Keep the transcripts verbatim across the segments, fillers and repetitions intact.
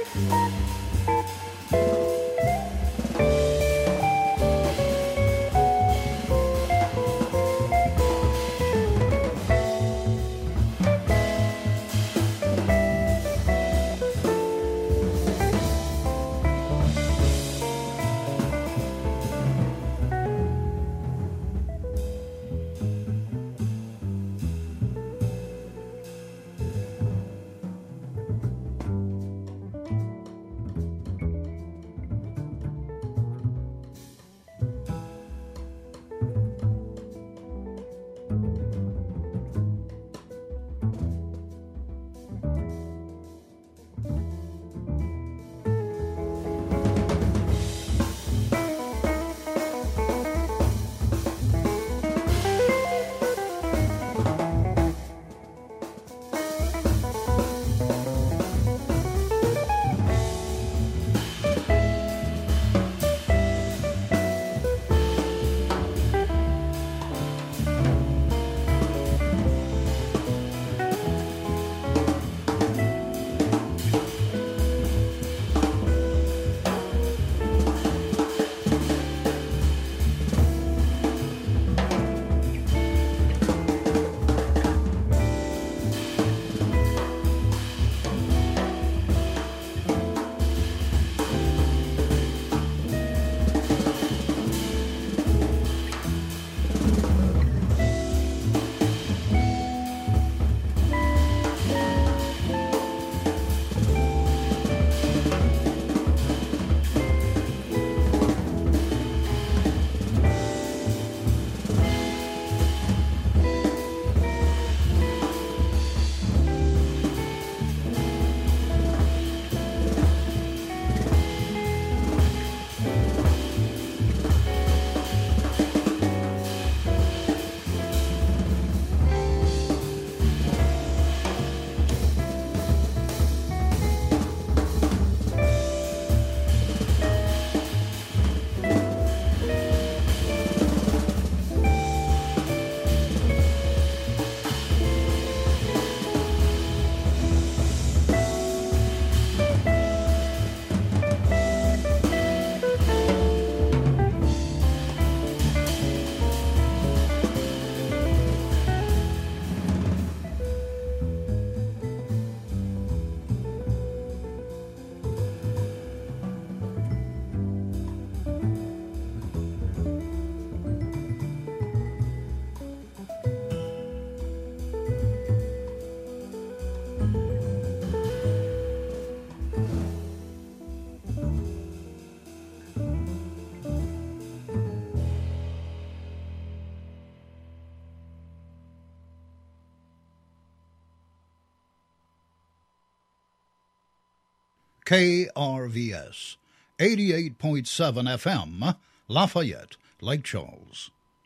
K R V S, eighty-eight point seven F M, Lafayette, Lake Charles.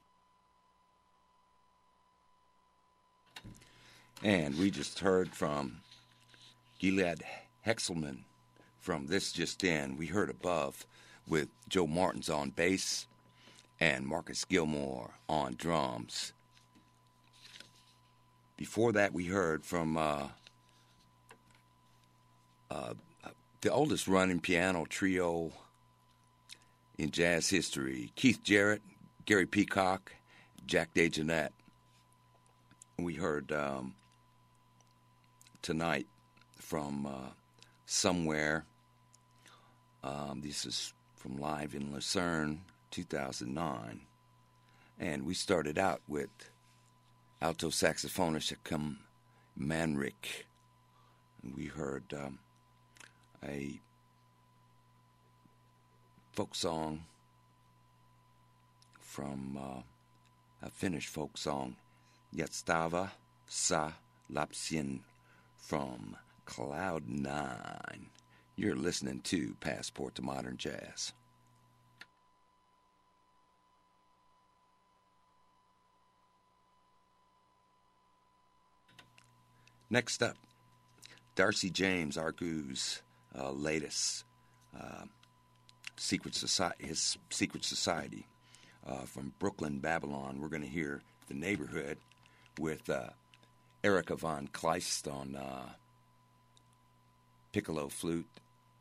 And we just heard from Gilad Hexelman from This Just In. We heard above with Joe Martins on bass and Marcus Gilmore on drums. Before that, we heard from uh, uh, the oldest running piano trio in jazz history, Keith Jarrett, Gary Peacock, Jack DeJohnette. We heard um, tonight from uh, Somewhere. Um, this is from Live in Lucerne, two thousand nine. And we started out with alto saxophonist Hakim Manrik. And we heard um, a folk song from uh, a Finnish folk song, Yatstava Sa Lapsien from Cloud Nine. You're listening to Passport to Modern Jazz. Next up, Darcy James Argue's uh, latest uh, Secret Society, his Secret Society uh, from Brooklyn, Babylon. We're going to hear The Neighborhood with uh, Erica von Kleist on uh, piccolo flute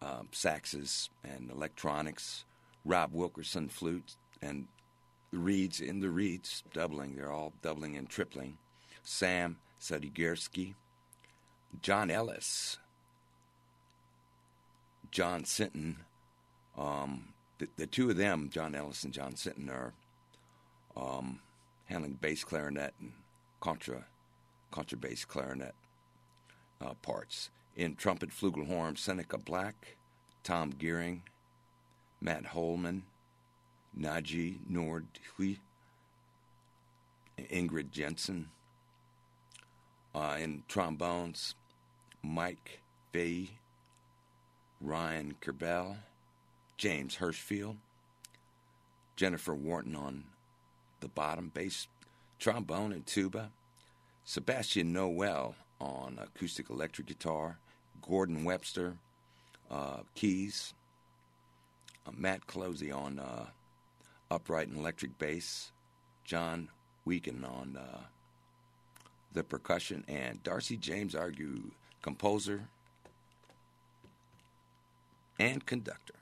um, saxes and electronics, Rob Wilkerson flute, and the reeds in the reeds, doubling. They're all doubling and tripling. Sam Sadigierski, John Ellis, John Sinton. Um, the, the two of them, John Ellis and John Sinton, are um, handling bass clarinet and contra, contrabass clarinet uh, parts. In trumpet, flugelhorn, Seneca Black, Tom Gearing, Matt Holman, Naji Nordhui, Ingrid Jensen. Uh, in trombones, Mike Fahey, Ryan Kerbel, James Hirschfield, Jennifer Wharton on the bottom bass, trombone and tuba, Sebastian Noel on acoustic electric guitar, Gordon Webster, uh, keys, uh, Matt Closey on uh, upright and electric bass, John Weeken on uh, the percussion, and Darcy James Argue, composer and conductor.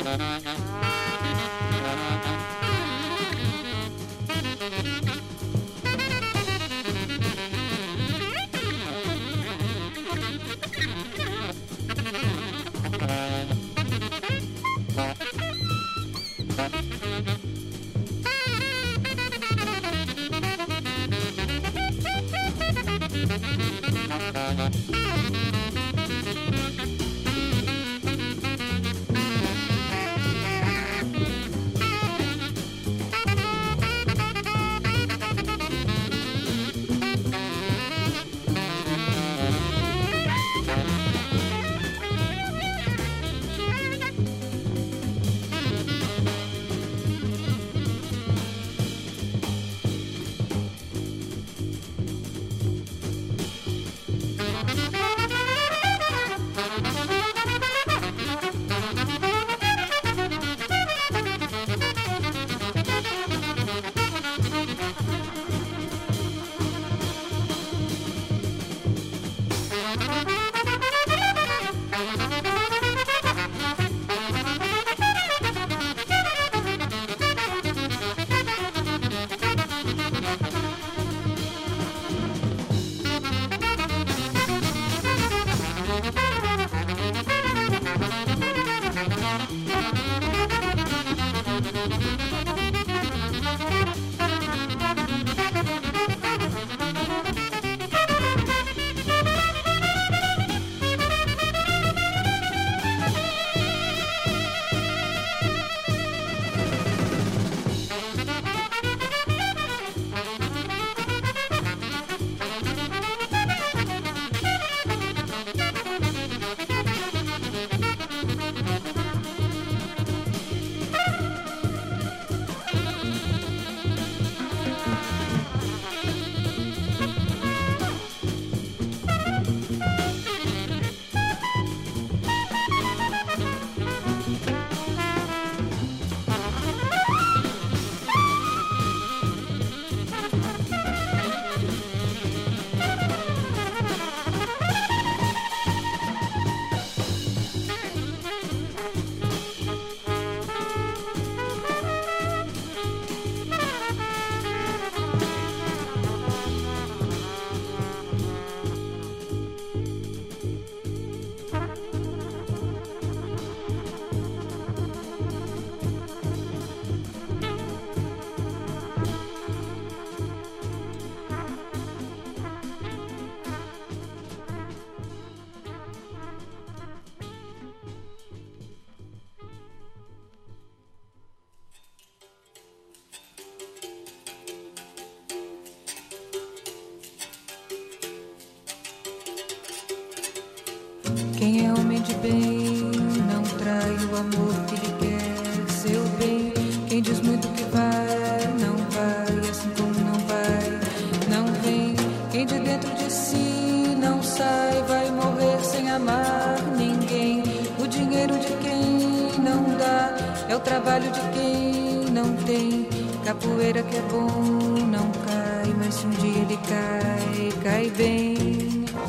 Quem é homem de bem não trai o amor que lhe quer seu bem. Quem diz muito que vai, não vai, assim como não vai, não vem. Quem de dentro de si não sai, vai morrer sem amar ninguém. O dinheiro de quem não dá é o trabalho de quem não tem. Capoeira que é bom não cai, mas se um dia ele cai, cai bem.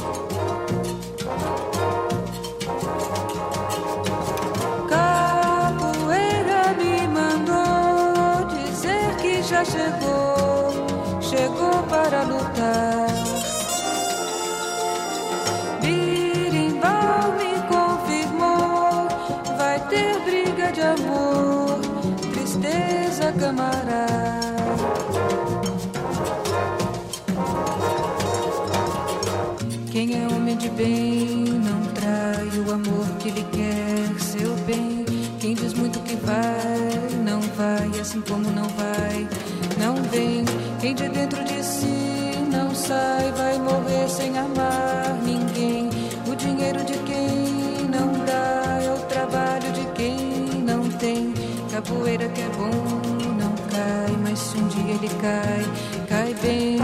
Já chegou, chegou para lutar. Birimbau me confirmou, vai ter briga de amor, tristeza camarada. Quem é homem de bem não trai o amor que lhe quer seu bem. Quem diz muito que vai, não vai, assim como não vai, não vem. Quem de dentro de si não sai, vai morrer sem amar ninguém. O dinheiro de quem não dá é o trabalho de quem não tem. Capoeira que é bom não cai, mas se um dia ele cai, cai bem.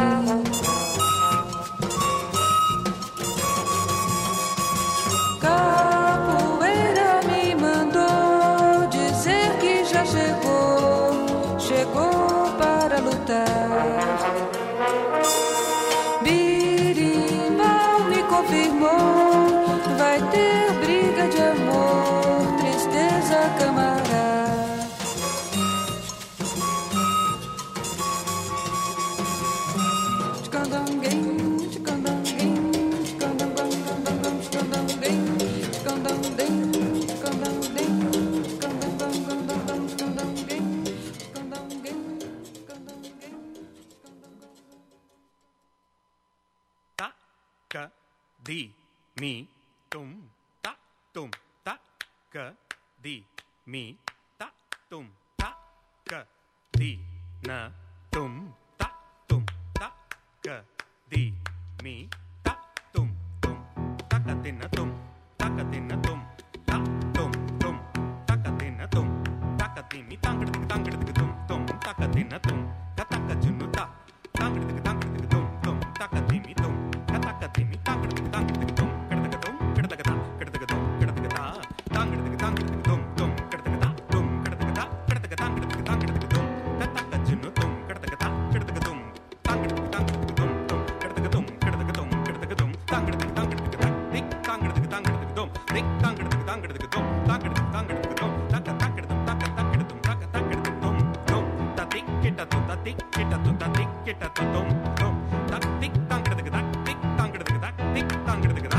Birimbau me confirmou, vai ter briga de amor, tristeza camarada. ka di mi tum ta tum ta ka di mi ta tum ta ka di na tum ta tum ta ka di mi ta tum tum ta ka di na tum ta ka di na tum ta tum tum ta ka di na tum ta ka di mi tang ka tang ka tum tum ta ka di na tum ka ta ka junu ta tang ka tang ka tum tum ta ka di mi tum ka ta ka di mi tang ka tang ka tum ka ta ka tum ka ta ka ta ka ta ka tum ka ta ka ta tang ka tang ka tum tum ka ta ka ta tum ka ta ka ta ka ta ka tang ka tang ka tum ka ta ka junu tum ka ta ka ta ka ta ka tum tang ka tang ka tum tum ka ta ka tum ka ta ka tum ka ta ka tum tang ka tang ka ta dik tang ka tang ka tum dik tang ka tang ka tum tang ka tang ka tum ta ka ta ka tum ta ka ta ka tum ta ka ta ka tum tum ta dik kita tum ta dik kita tum ta dik kita tum tum ta dik tang ka ta dik tang ka ta dik tang ka ta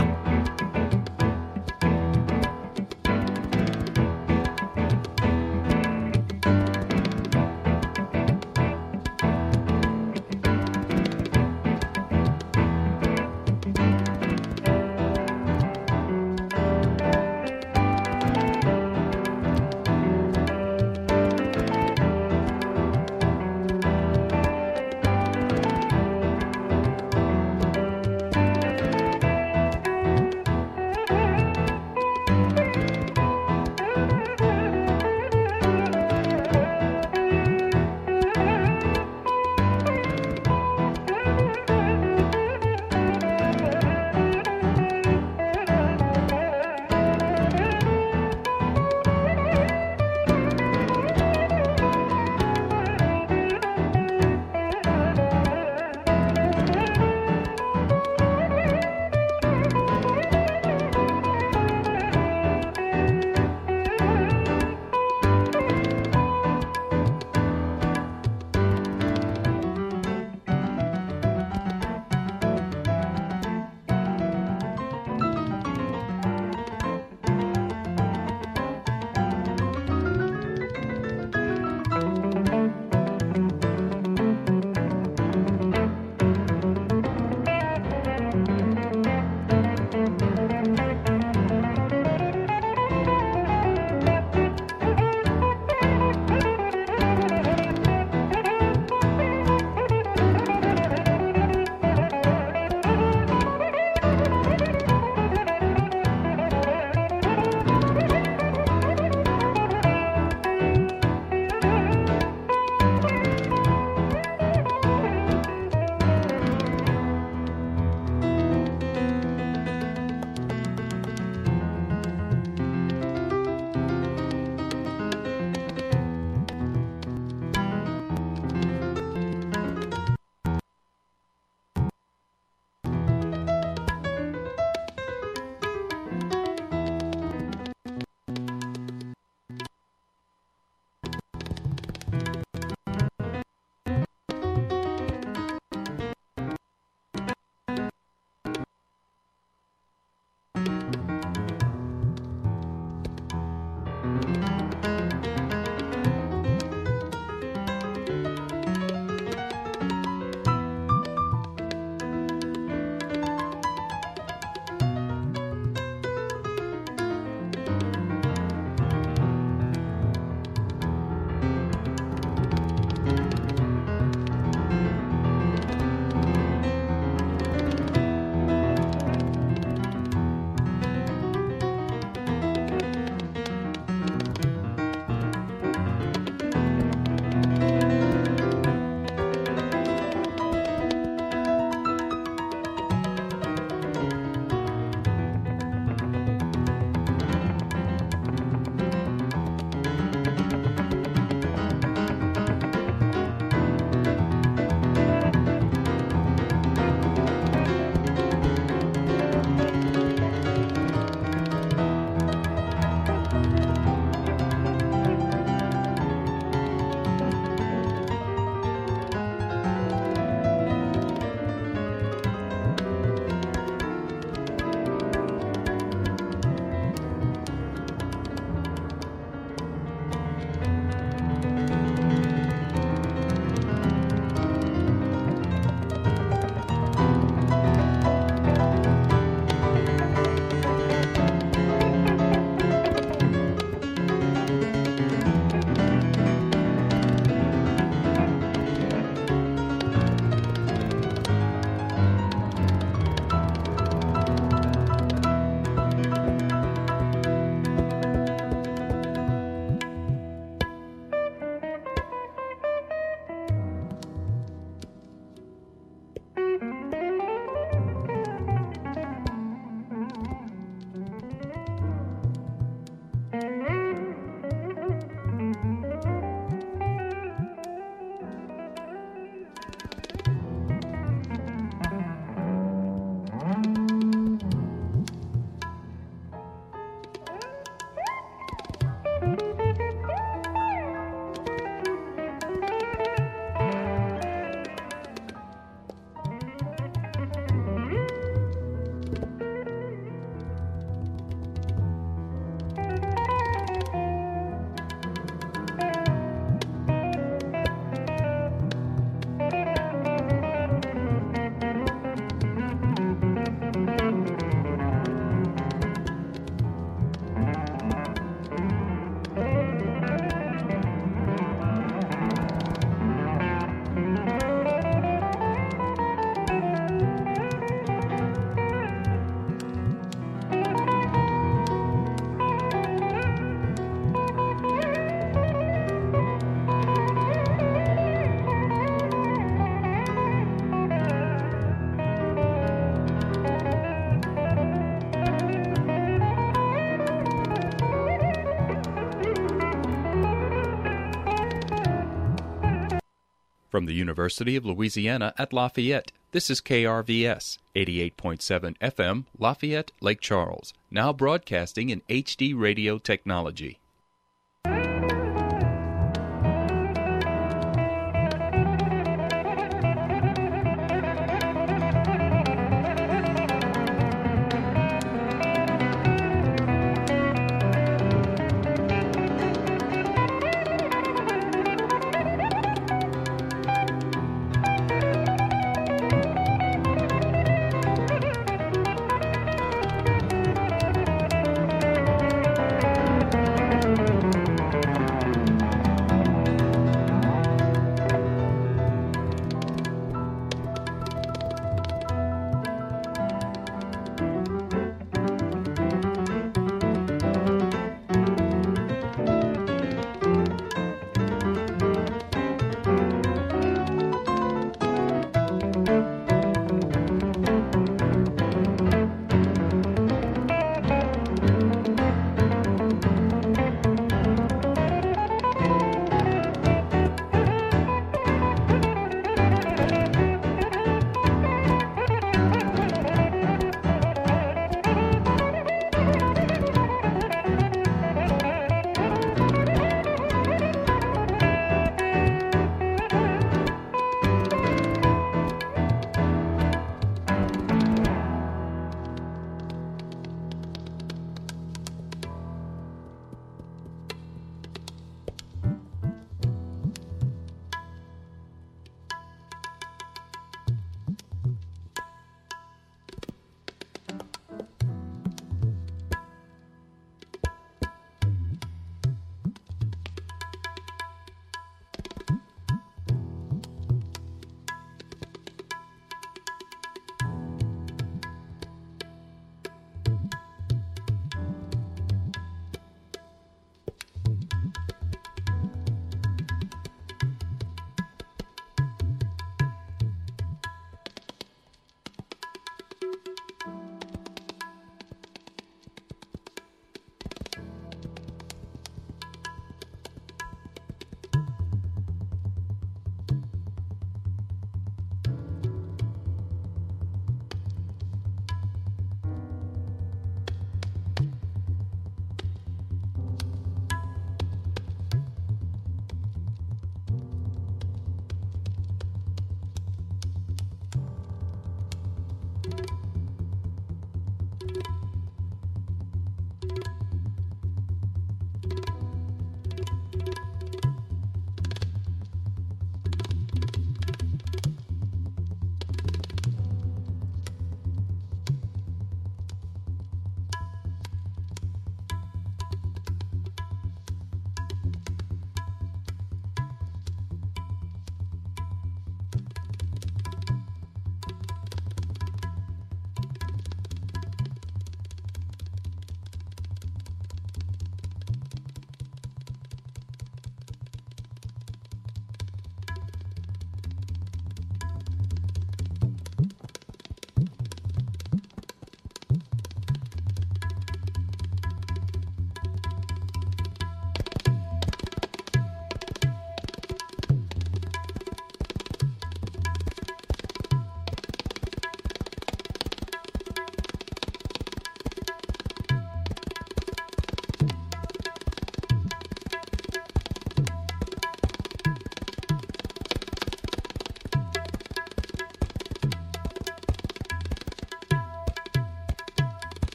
From the University of Louisiana at Lafayette, this is K R V S, eighty-eight point seven F M, Lafayette, Lake Charles, now broadcasting in H D radio technology.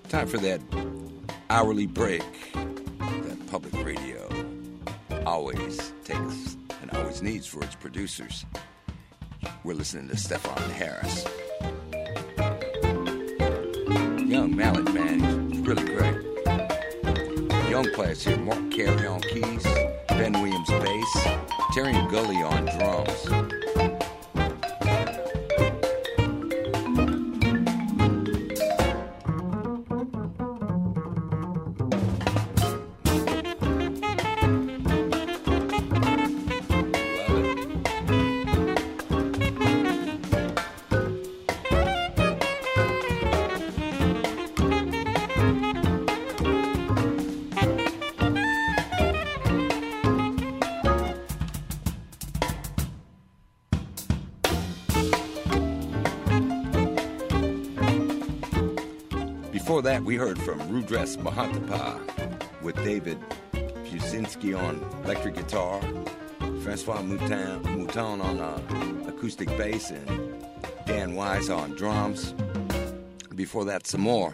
Time for that hourly break that public radio always takes and always needs for its producers. We're listening to Stephen Harris. Young mallet man, he's really great. Young players here, Mark Carey on keys, Ben Williams bass, Terry Gully on drums. Before that, we heard from Rudras Mahantapa with David Pusinski on electric guitar, Francois Mouton, Mouton on uh, acoustic bass, and Dan Wise on drums. Before that, some more.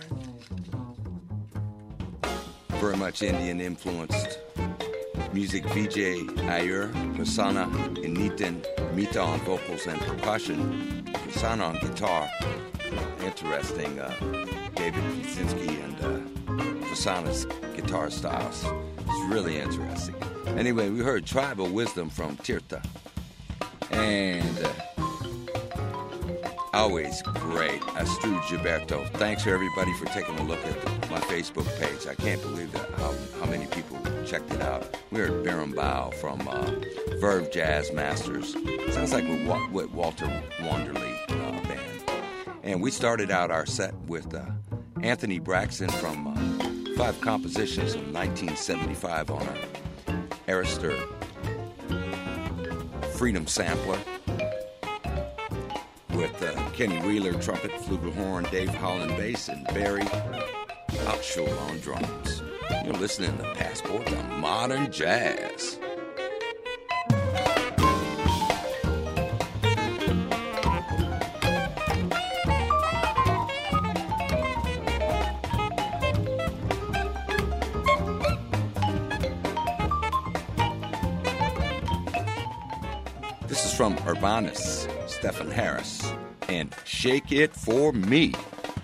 Very much Indian-influenced music. Vijay Iyer, Prasanna and Nitin Mehta on vocals and percussion, Prasanna on guitar. Interesting, uh, David Pusinski and uh, Prasanna's guitar styles. It's really interesting. Anyway, we heard Tribal Wisdom from Tirtha. And uh, always great, Astrid Gilberto. Thanks for everybody for taking a look at my Facebook page. I can't believe that how, how many people checked it out. We heard Berimbau from uh, Verve Jazz Masters. Sounds like with, with Walter Wanderley uh, band. And we started out our set with uh, Anthony Braxton from uh, Five Compositions in nineteen seventy-five on an Arista Freedom sampler with uh, Kenny Wheeler, trumpet, flugelhorn, Dave Holland, bass, and Barry Outshul on drums. You're listening to Passport to Modern Jazz. This is from Urbanus, Stephen Harris, and Shake It For Me.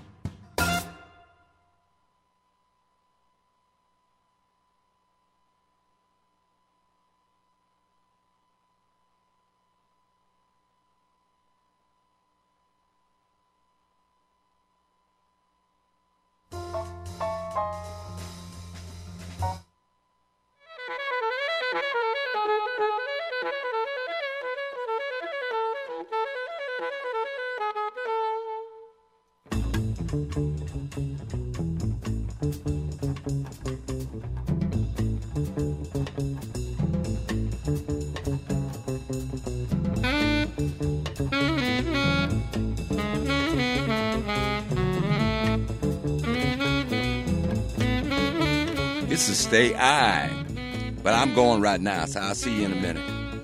This is Stay I, but I'm going right now, so I'll see you in a minute.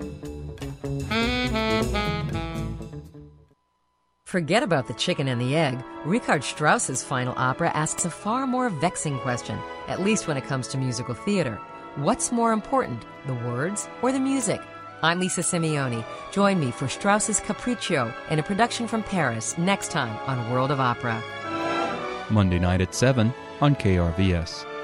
Forget about the chicken and the egg. Richard Strauss's final opera asks a far more vexing question, at least when it comes to musical theater. What's more important, the words or the music? I'm Lisa Simeoni. Join me for Strauss's Capriccio in a production from Paris next time on World of Opera. Monday night at seven on K R V S.